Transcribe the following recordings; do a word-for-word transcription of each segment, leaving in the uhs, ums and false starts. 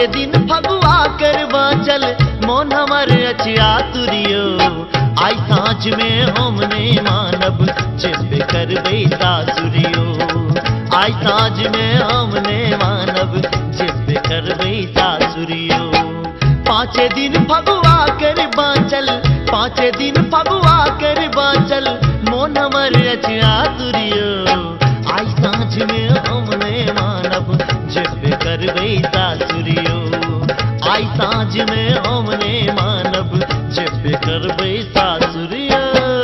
दिन फगुआ कर बाचल मोन हमर अचिया तुरियो आई सांझ में हमने मानब जेबे करबे सासुरियो आई सांझ में हमने मानब जेबे करबे सासुरियो पाँचे दिन फगुआ कर बाचल पाँचे दिन फगुआ कर बाचल मोन हमर अचिया तुरियो आई सांझ में हमने मानब जेबे करबे सासुरियो आई सांझ में हमने मानब जेबे करबे सासुरियो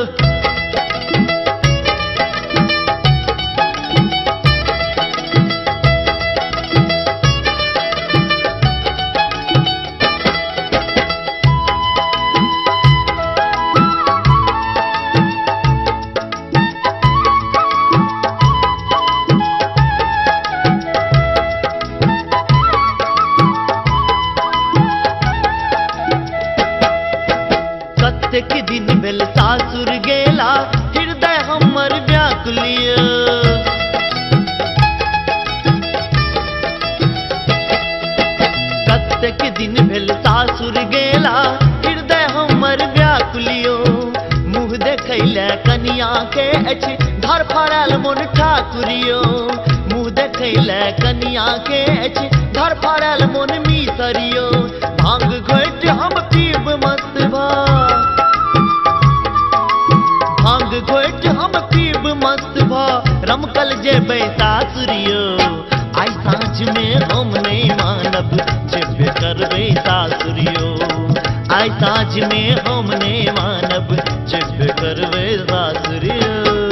के दिन भेल सासुर गेला हृदय हमर व्याकुलिय कतेक दिन भेल सासुर गेला हृदय हमर व्याकुलियो मुँह देखैले कनिया के अछि धर फड़ल मोन ठाकुरियो मुँह देखैले कनिया के अछि धर फड़ल मोन मिसरियो भांग घोट हम पीब मस्त भा भांग घोट हम पीब मस्त भा रमकल जेबे सासुरियो आई सांझ में हम नहीं मानब जेबे करबे सासुरियो आई सांझ में हम नहीं मानब जेबे करबे सासुरियो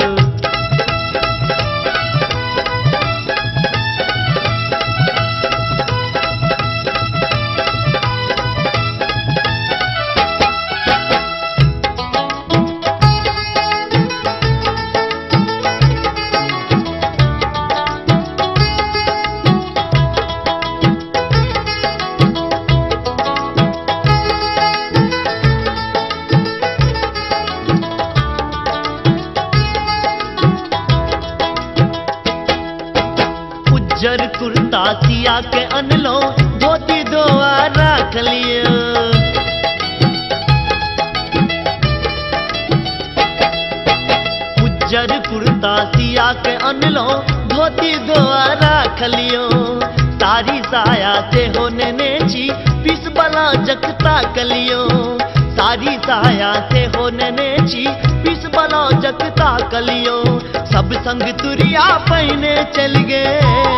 जर कुर्ता सिया के अनलो धोती दोआ रख लियो उज्जर कुर्ता सिया के अनलो धोती दोआ रख लियो सारी साया से होने नेची पिस बला जखता कलियो सारी साया से होने नेची पिस बला जखता कलियो सब संग तुरिया पहने चल गए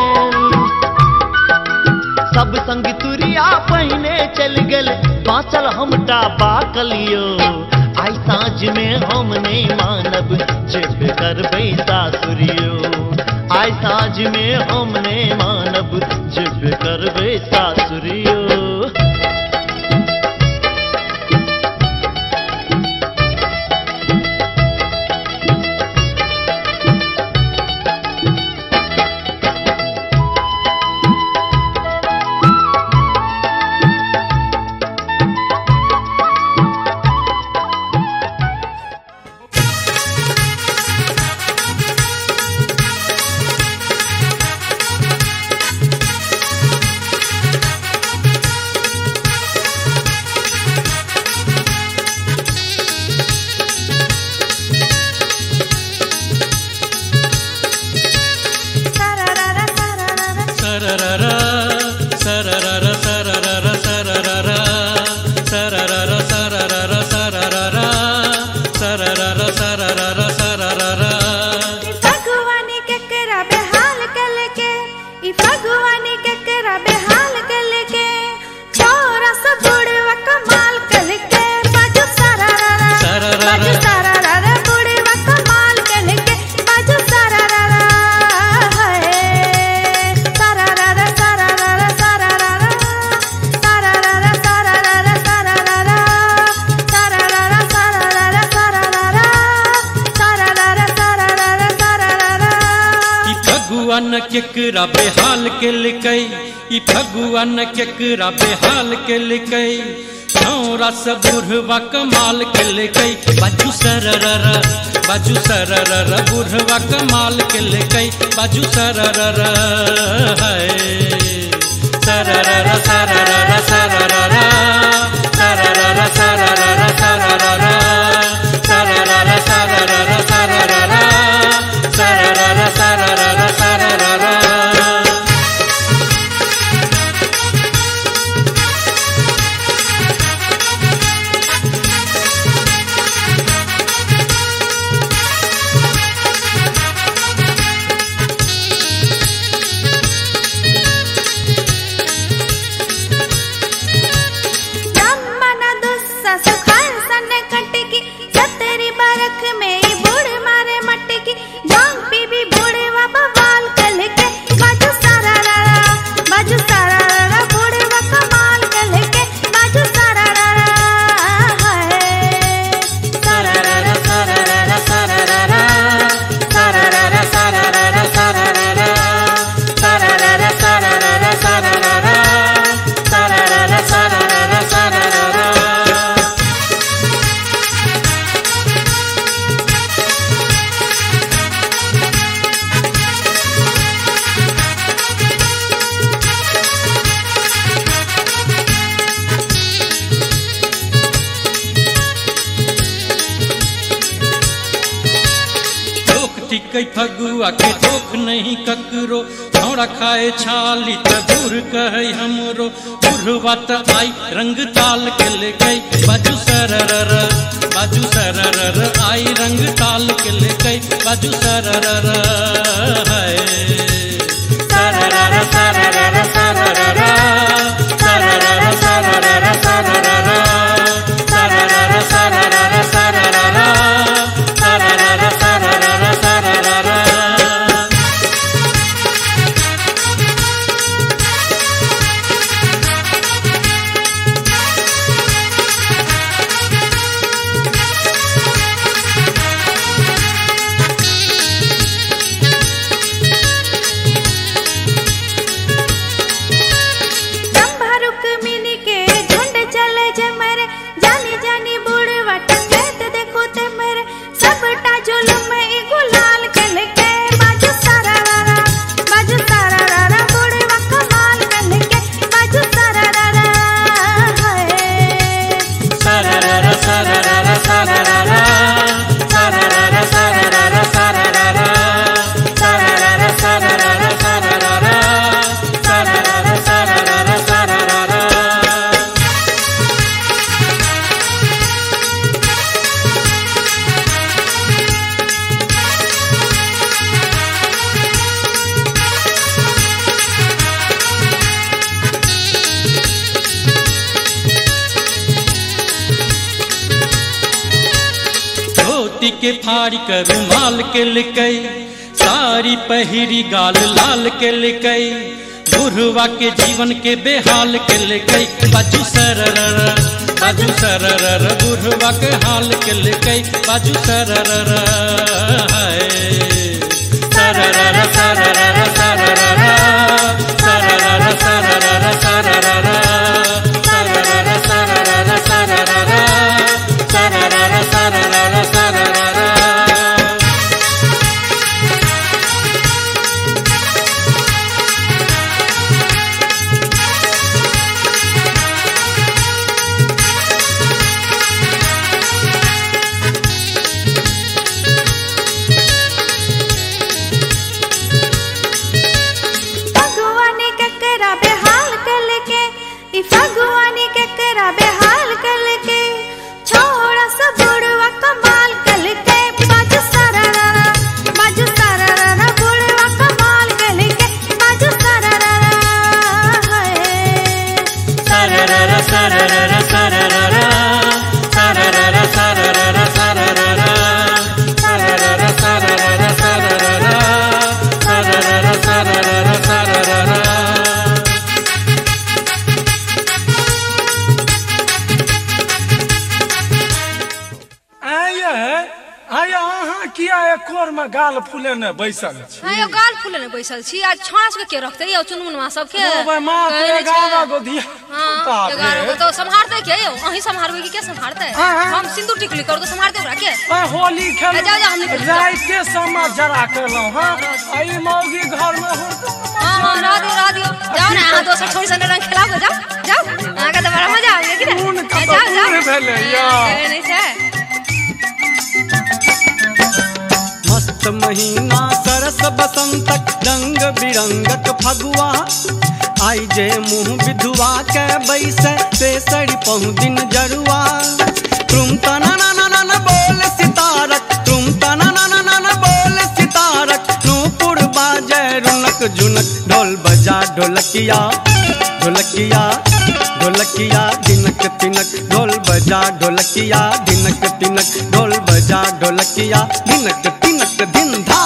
सब संग तुरिया पहने चल गल बाँचल हमटा बाकलियो आई सांझ में हम नहीं मानब जेबे करबे सासुरियो आई सांझ में हम नहीं मानब जेबे करबे सासुरियो फगुआन केकरा बेहाल के लिकई ई फगुआन केकरा बेहाल के लिकई छौरा से बुढ़वा कमाल के लिकई बाजू सररर बाजू सररर बुढ़वा कमाल के लिकई बाजू सररर है सरररा सरररा सरररा सरररा सरररा सरररा सरररा सरररा सरररा सरररा सरररा सरररा। कई फगुआ के धोख नहीं ककरो छौड़ा खाए छाली त दूर कहे हमरो बुढ़वा त आई रंग ताल के ले गई बाजू सररर बाजू सररर आई रंग ताल के ले गई बाजू सररर है सररर सररर सररर सररर सररर सररर सररर सररर सररर सररर सररर सररर। के फाड़ी कर रुमाल के लिकई सारी पहिरी गाल लाल के लिकई बुढ़वा के जीवन के बेहाल के लिकई बाजू सररर बाजू सररर बुढ़वा के हाल के लिकई बाजू सररर है सररर सररर सररर सररर सररर सररर सररर सररर सररर सररर सररर सररर। फगुआनी के करा बेहाल कल के छोड़ा सा बुढ़वा कमाल कल के बाजू सरररा बाजू सरररा बुढ़वा कमाल कल के बाजू सरररा है सरररा सरररा सरररा सरररा सरररा सरररा सरररा सरररा सरररा सरररा सरररा सरररा। आया है आया हाँ किया एकोर में गाल फूले ने बैसल छी? हां यो गाल फूले ने बैसल छी। आज छाछ के के रखते यो चुनमुनमा सब के? ओ भाई मां के गावा गो दिया। हां एगारह को तो संभारते के यो? अही संभारबे की के संभारते? हम सिंदूर टिकली कर दो संभारते ओकरा के? आ होली खेल जाओ जाओ हमनी रात के समय जरा करलो। हां आई मौगी घर में हो। हां हां रात रात जाओ ना हां दोसर छोड़ से रंग खेलाओ जाओ जाओ। आगे तो बड़ा मजा आवे कि ना? जाओ जाओ भेले या नहीं छै मस्त महीना सरस बसंतक रंग बिरंगक फगुआ आई जे मुँह विधुआ के बैसे से सड़ी पहु दिन जरुआ तुम तना ना ना ना बोल सितारक तुम तना ना ना ना बोल सितारक नूपुर बाजे रुनक जुनक ढोल बजा ढोलकिया ढोलकिया ढोलकिया दिनक तिनक ढोल बजा ढोलकिया दिनक तिनक ढोल बजा ढोलकिया दिनक तिनक दिन धा।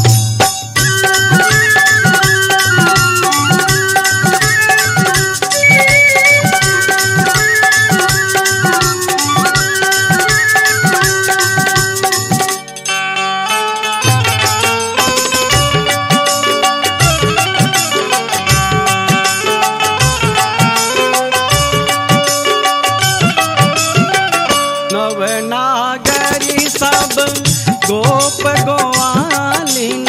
नवनागरी सब गोप गोवालिन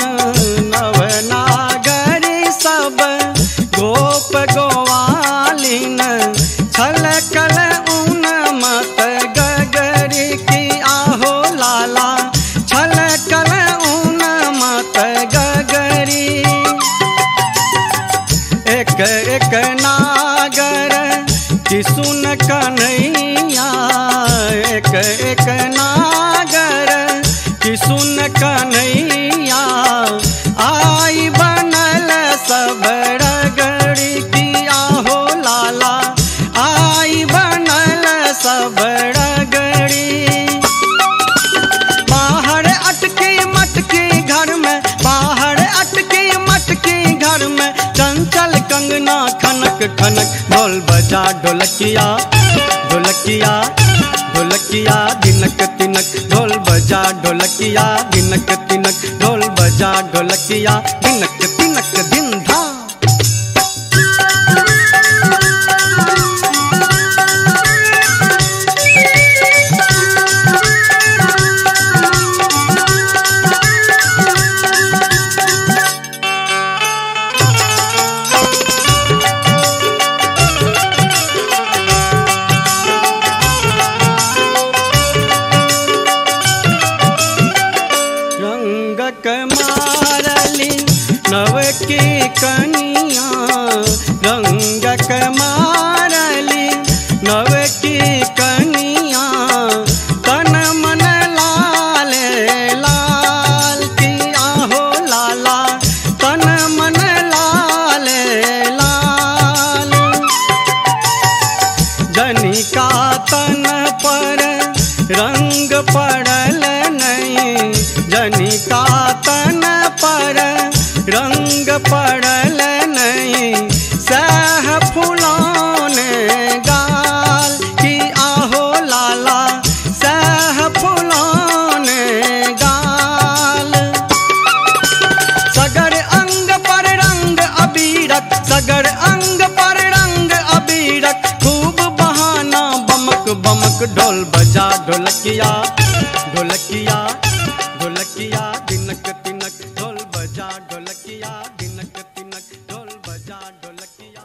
नवनागरी सब गोप गोवालिन छल कल ऊन मत गगरी की आहो लाला छल कल ऊन मत गगरी एक एक नागर की सुन कन्हैया एक एक नागर की सुन कन्हैया आई बनल सब रगड़ी की आहो लाला आई बनल सब रगड़ी बाहर अटकी मटकी घर में बाहर अटकी मटकी घर में चंचल कंगना खनक खनक ढोल बजा ढोलकिया ढोलकिया ढोलकिया दिनक तिनक ढोल बजा ढोलकिया दिनक तिनक ढोल बजा ढोलकिया दिनक तिनक दिन धा। रंगक मारली नव की कनिया रंगक मारली नव की कनिया तन मन लाल लाल की आहो लाला तन मन लाल लाल जनिका तन पर रंग पड़ल नहीं जनिका तन पर रंग पड़ल नहीं सह फूलों ने गाल की आहो लाला सह फूलों ने गाल सगर अंग पर रंग अबीरक सगर अंग पर रंग अबीरक खूब बहाना बमक बमक ढोल बजा ढोलकिया ढोलकिया ढोलकिया दिनक तिनक ढोल बजा ढोलकिया दिनक तिनक ढोल बजा ढोलकिया।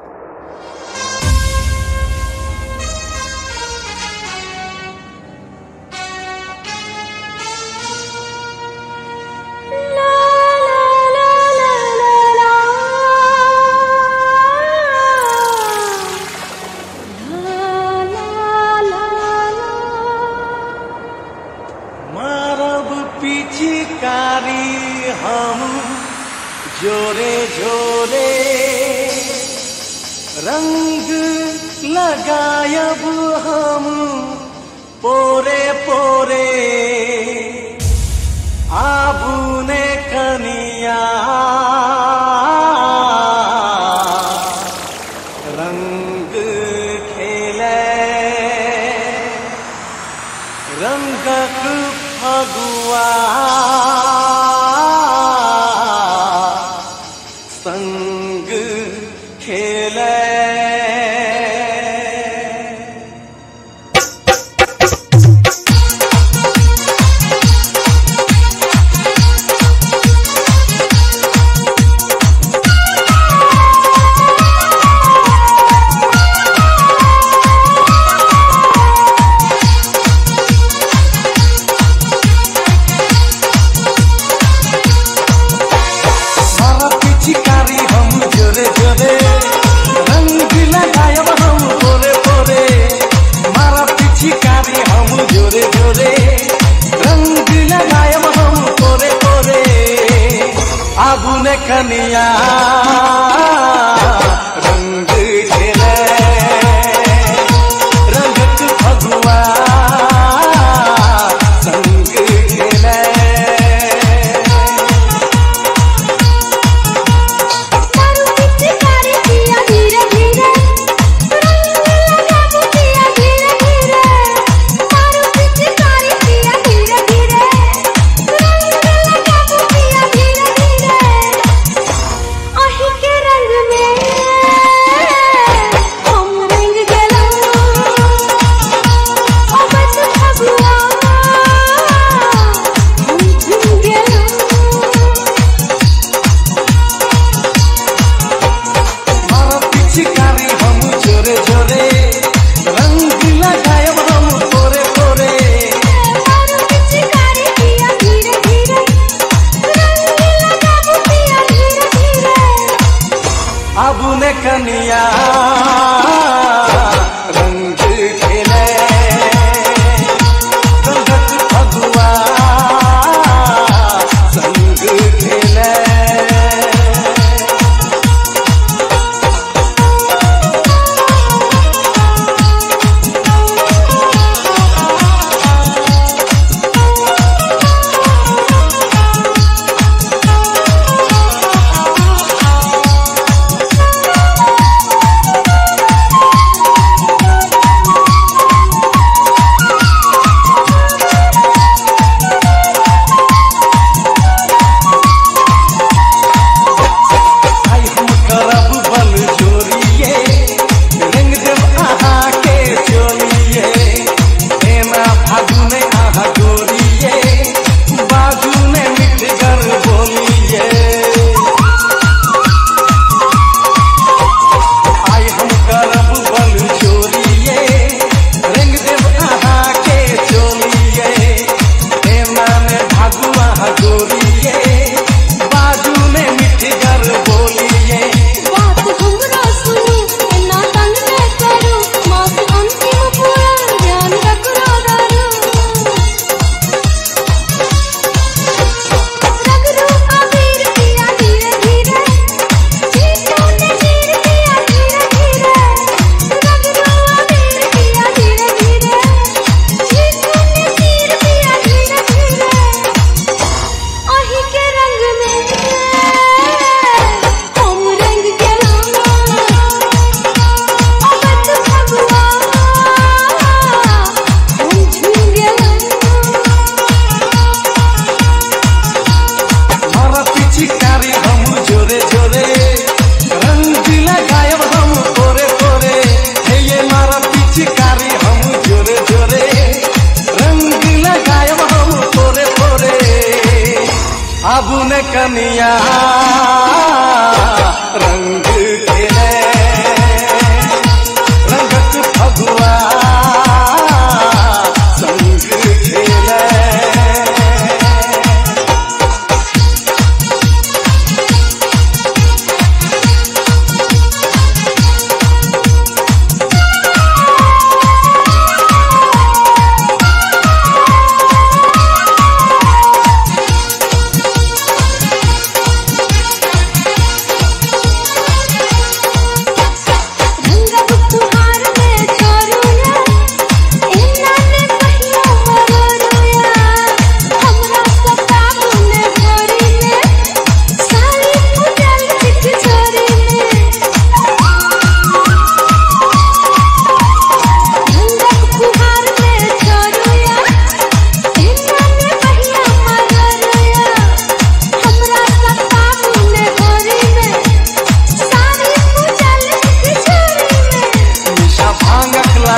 पिचकारी हम जोरे जोरे रंग लगायब हम पोरे पोरे आबूने कनिया रंग खेले रंगक फगुआ संग खेले कनिया रंग खेले रंगत फगुआ संग खेले कनिया रंग खेले रंगत फगुआ संग खेले कनिया रंग खेले रंगत फगुआ संग खेले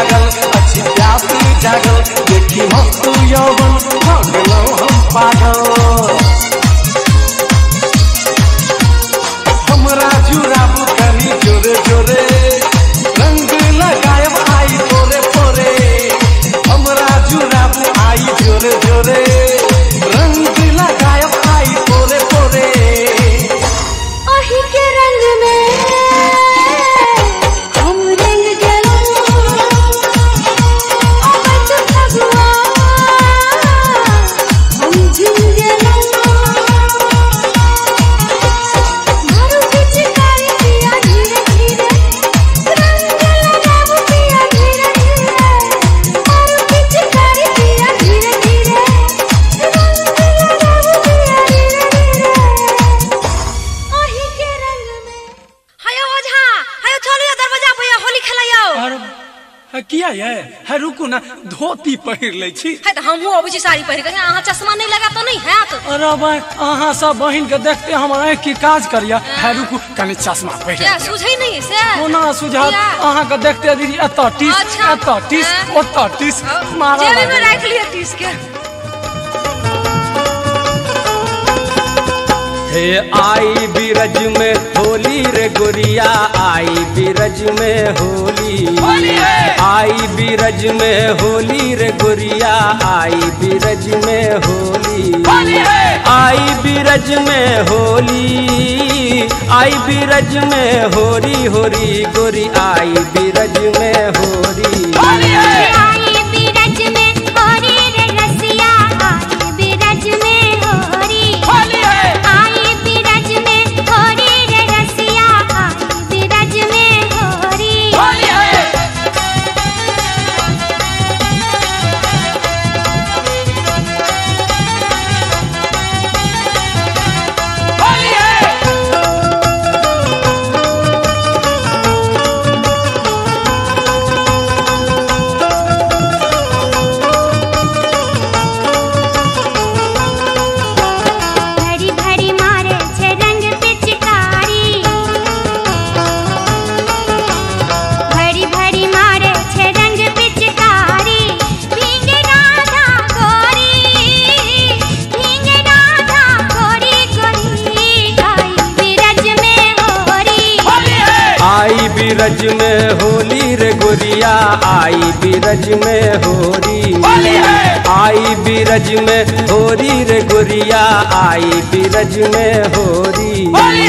लागल अच्छी प्यासी जागल देखी मस्त यौवन हो गेलौं हम पागल हमरा जुराबू कनी जोरे जोरे रंग लगायब आई तोरे पोरे हमरा जुराबू आई जोरे जोरे रंग लगायब आई तोरे पोरे ओही के रंग में हम रंग गेलो अबच फगुआ हम झिल गेलो मारू पिचकारी पिया धीरे धीरे रंग लगाबू पिया धीरे धीरे मारू पिचकारी पिया धीरे धीरे रंग लगाबू पिया धीरे धीरे ओही के रंग में हायो ओझा हायो चलियो दरवाजा पे होली खेलायो अरे है किया ये है रुकू ना धोती पहिर ले छी है त हमहु अबै छी साड़ी पहिर के अहाँ चश्मा नहीं लगा तो नहीं हैत अरे भाई अहाँ सब बहिन के देखते हम आँख की काज करिया है रुकू कनी चश्मा पहिर क्या सुझै नहीं से कोना सुझात किया? अहाँ के देखते दीदी एत टीस अच्छा। एत टीस हाँ। ओत टीस मारा जेबी में लागल। रख लिया तीस के हे आई बिरज में होली रे गोरिया आई बिरज में होली आई बिरज में होली रे गोरिया आई बिरज में होली आई बिरज में होली आई बिरज में होरी होरी गोरी आई बिरज में होरी आई बिरज में होरी रे रसिया आई बिरज में होरी आई बिरज में होरी रे रसिया आई बिरज में होरी भरी भरी मारे छे रंग पिचकारी भरी भरी मारे छे रंग पिचकारी भींगे राधा गोरी भींगे राधा गोरी गोरी आई बिरज में होरी आई बिरज में होली रे गोरिया आई बिरज में होरी आई बिरज में होरी रे गोरिया आई बिरज में होरी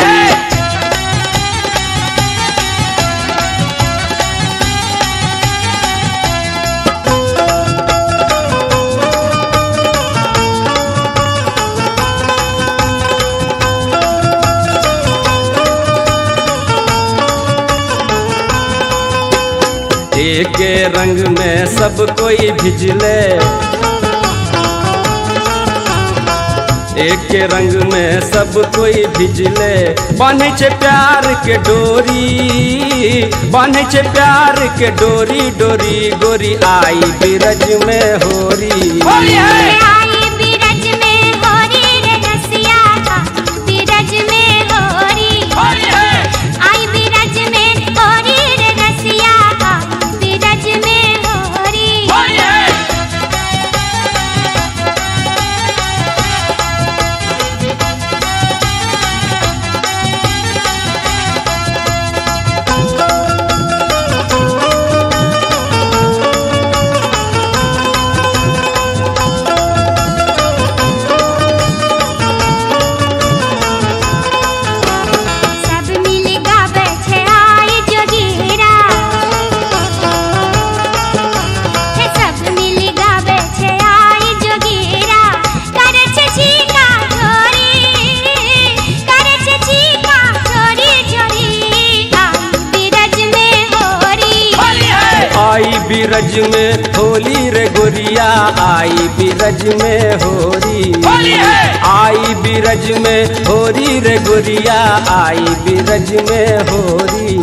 एक रंग में सब कोई भिजले एक रंग में सब कोई भिजले बान्हे छे प्यार के डोरी बान्हे छे प्यार के डोरी डोरी गोरी आई बिरज में होरी आई बिरज में होरी रे रसिया आई बिरज में होरी आई बिरज में होरी रे रसिया आई बिरज में होरी सब मिल गाबै छै आई जोगीरा हे सब मिल गाबै छै आई जोगीरा करे छै चीका चोरी करे छै चीका चोरी चोरी आई बिरज में होरी आई बिरज में होली रे गोरिया आई बिरज में होरी आई बिरज में होरी रे गोरिया आई बिरज में होरी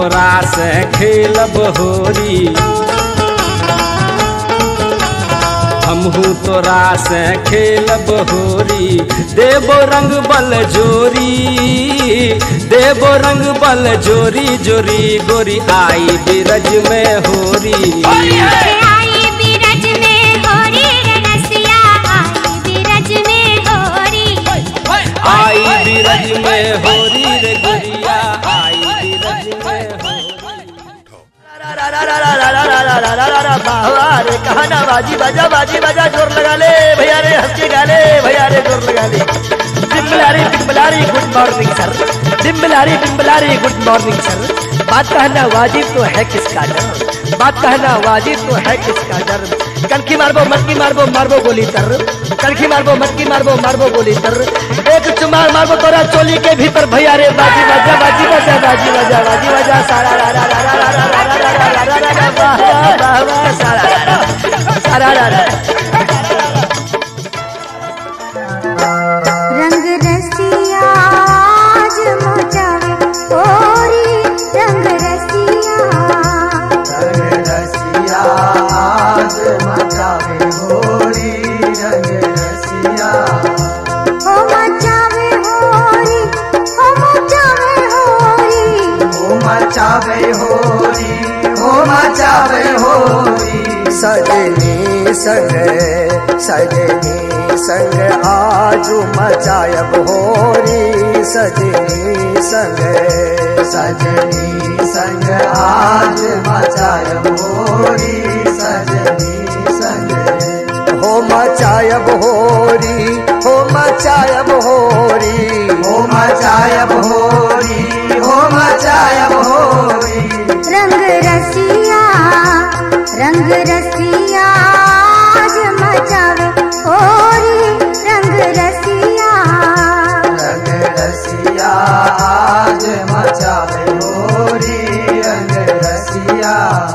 तोरा से खेलब होरी हमहू तोरा से खेलब होरी देबो रंग बल जोरी देबो रंग बल जोरी जोरी गोरी आई बिरज में होरी आई बिरज में होरी रे रसिया आई बिरज में होरी आई बिरज में होरी रे गोरिया आई बिरज में होरी रे कहाना बाजी बजा बाजी बजा जोर लगा ले भैया रे हंस के गा ले भैया रे जोर लगा ले डिम्बलारी डिम्बलारी गुड मॉर्निंग सर डिम्बलारी डिम्बलारी गुड मॉर्निंग सर बात कहना वाजिब तो है किसका डर बात कहना वाजिब तो है किसका डर कनखी मारबो मटकी मारबो मारबो गोली तर कनखी मारबो मटकी मारबो मारबो गोली तर एक चुमार मारबो तोरा चोली के भीतर भैया रे बाजी बजा बाजी बजा बाजी बजा बाजी बजा सारा रा रा रा रा रा रा रा रा रा रा रा सारा सारा रा रंग रसिया आज मचावे होरी रंग रसिया रंग रसिया आज मचावे होरी रंग रसिया हो मचावे होरी हो मचावे होरी हो मचावे होरी हो मचावे होरी सजनी संग सजनी संग आजू मचायब होरी सजनी संग सजनी संग आज मचायब होरी सजनी संग हो मचायब होरी हो मचायब होरी हो मचायब होरी हो मचायब होरी रंग रसिया रंग रसिया आज मचावे होरी रंग रसिया रंग रसिया आज मचावे होरी रंग रसिया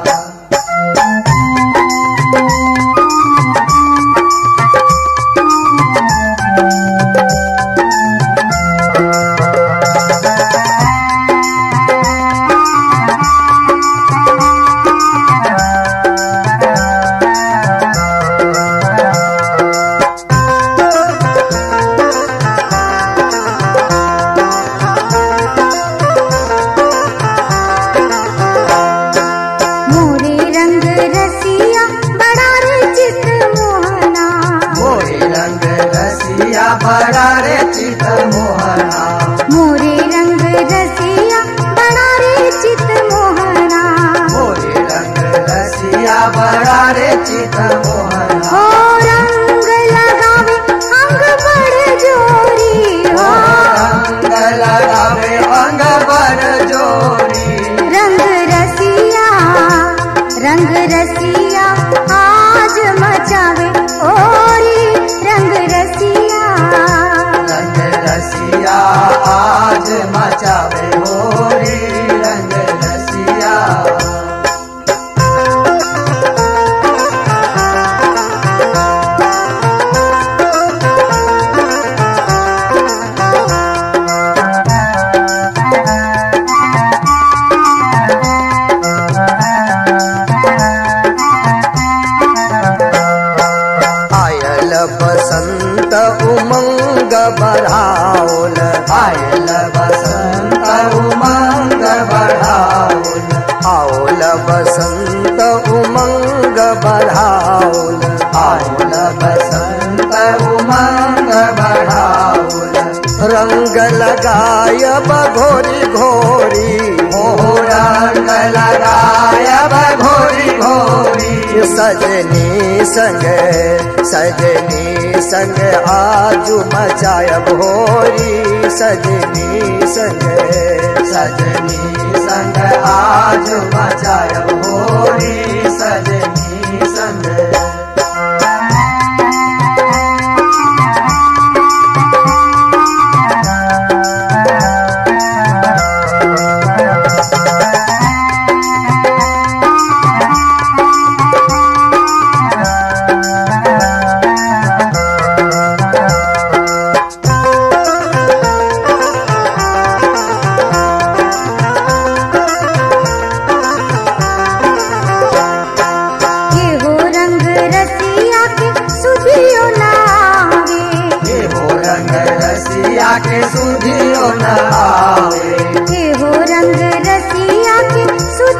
मोरे रंग रसिया बड़ा रे चित मोहना मोरे रंग रसिया बड़ा रे चित मोहना मोरे रंग रसिया बड़ा रे चित मोहना मोरे रंग रसिया बड़ा रे चित मोहना हो रंग लगावे अंग बड़ जोरी हो रंग लगावे अंग बर जोरी रंग रसिया रंग रसिया आज मचावे होरी रंग रसिया रंग रसिया आज मचावे होरी रंग रसिया आयल बसंत उमंग बढ़ाओल आयल बसंत उमंग बढ़ाओल आओल बसंत उमंग बढ़ाओल आओल बसंत उमंग बढ़ाओल रंग लगायब घोरी घोरी हो रंग लगायब घोरी घोरी सजनी संग सजनी संग आजू मचायब होरी सजनी संग सजनी संग आजू मचायब होरी सजनी संग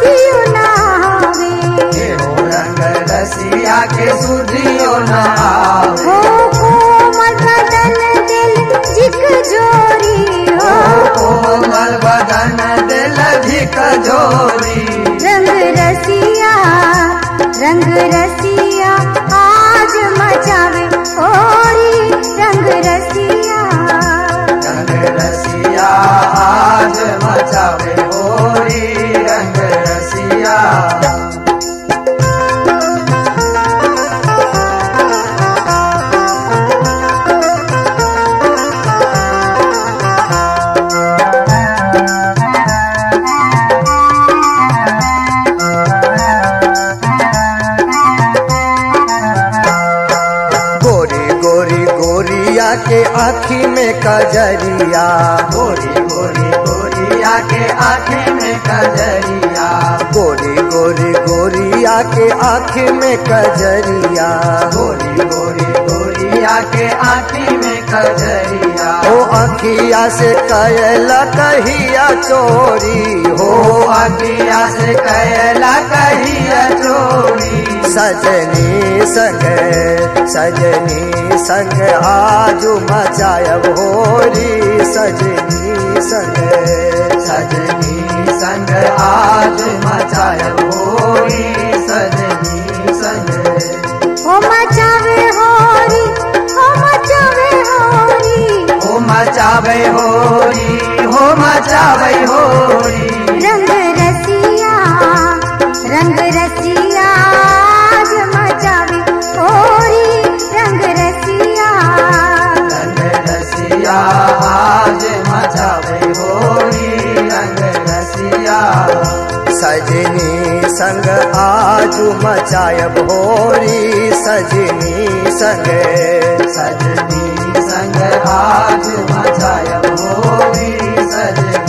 सुधियो ना आवे हो रंग रसिया के सुधियो ना आवे हो कोमल बदन दिल झिक जोरी हो कोमल बदन दिल झिक जोरी रंग रसिया रंग रसिया आज मचावे होरी रंग रसिया रंग रसिया आज मचावे होरी रंग रसिया के आँखी में कजरिया गोरी गोरी गोरिया के आँखी में कजरिया गोरी गोरी गोरिया के आँखी में कजरिया गोरी गोरी गोरिया के आँखी में कजरिया ओ अखिया से कैला कहिया चोरी हो अखिया से कैला कहिया चोरी सजनी संग सजनी संग आज मचायब होरी सजनी संग सजनी संग आज मचायब होरी सजनी संग हो मचावे होरी हो मचावे होरी हो मचावे होरी हो मचावे होरी रंग रसिया रंग रसिया आज मचावे होरी रंग रसिया रंग रसिया आज मचावे होरी रंग रसिया सजनी संग आज मचायब होरी सजनी संग सजनी संग आज मचायब होरी सजनी